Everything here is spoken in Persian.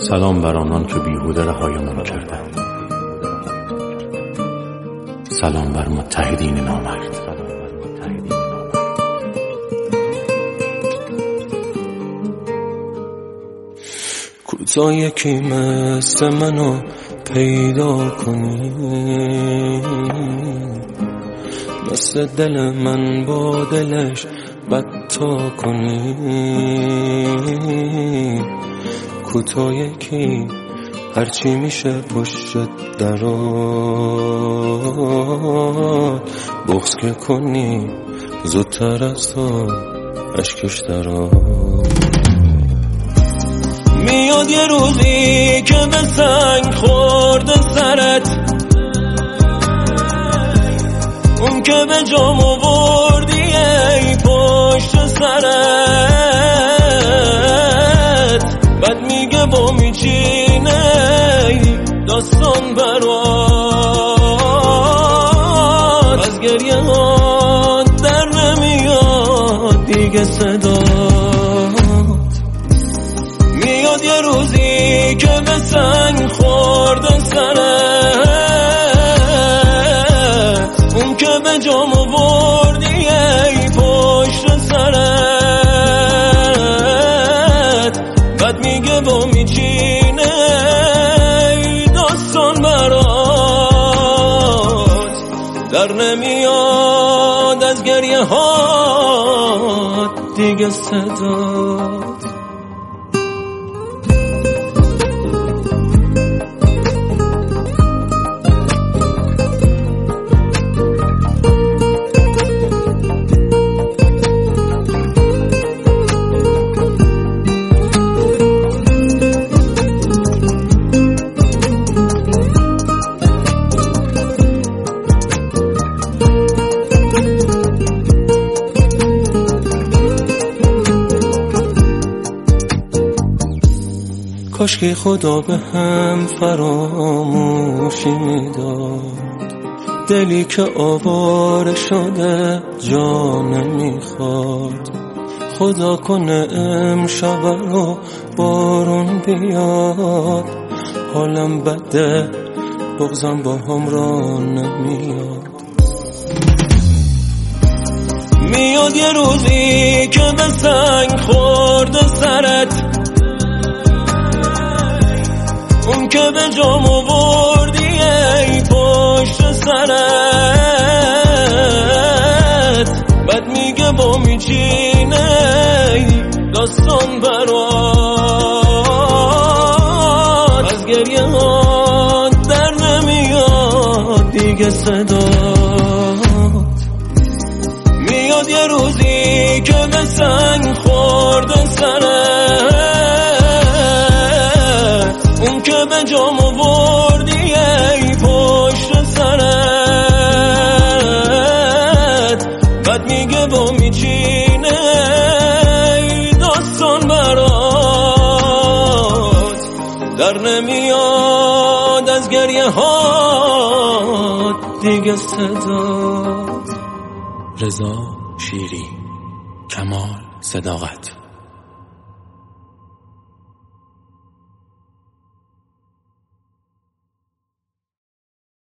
سلام بر آنان که بیهوده رهایمان کردند. سلام بر متحدین نامرد. کوتا یکی مثل منو پیدا کنی، مثل دل من با دلش بدتا کنی. کوتا یکی هرچی میشه پشت درات، بغض که کنی زودتر از تو اشکش درات. میاد یه روزی که به سنگ خورده سرت، اون که به جام آوردی ای پشت سرت، بعد میگه با میچینه داستان برات. از گریه ها در نمیاد دیگه صدا. میاد یه روزی که به سنگ خورده سرت، اون که به جام آوردی ای پشت سرت، بعد میگه با میچینه داستان برات. در نمیاد از گریه ها دیگه صدات. کاش که خدا به هم فراموشی میداد، دلی که آواره شده جا نمیخواد. خدا کنه امشب رو بارون بیاد، حالم بده بغضم با هم را نمیاد. میاد یه روزی که به سنگ خورده سرت، اون که به جام آوردی ای پشت سرت، بعد میگه با میچینه داستان برات. از گریه ها در نمیاد دیگه صدات. میاد یه روزی که به سنگ خورده سرت، اون که به جام آوردی ای پشت سرت، بعد میگه با میچینه داستان برات. در نمیاد از گریه ها دیگه صدات. رضا شیری، کمال صداقت.